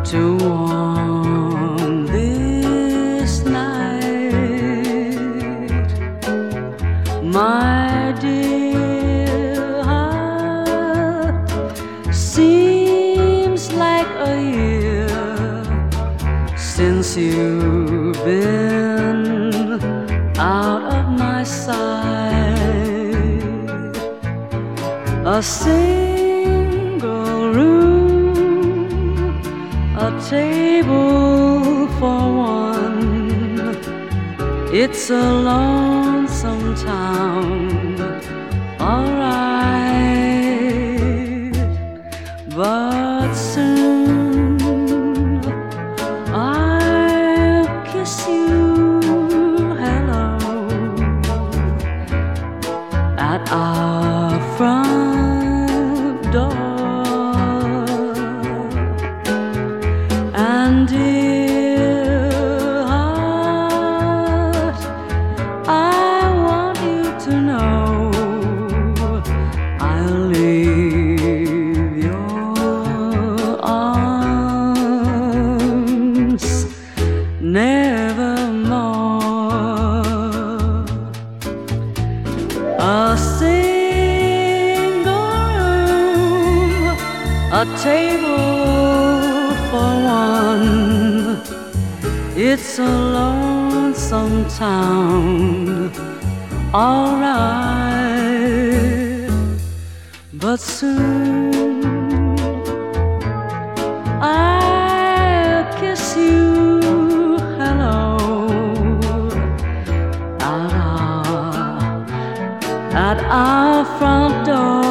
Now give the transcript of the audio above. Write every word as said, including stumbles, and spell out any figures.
to warm this night, my dear heart. Seems like a year since you've been out of my sight. A single room, a table for one. It's a lonesome town, alright. But soon I'll kiss you hello at our front door. And dear heart, I want you to know I'll leave your arms nevermore. A single room, a table for one. It's a lonesome town, alright. But soon I'll kiss you hello at our, at our front door.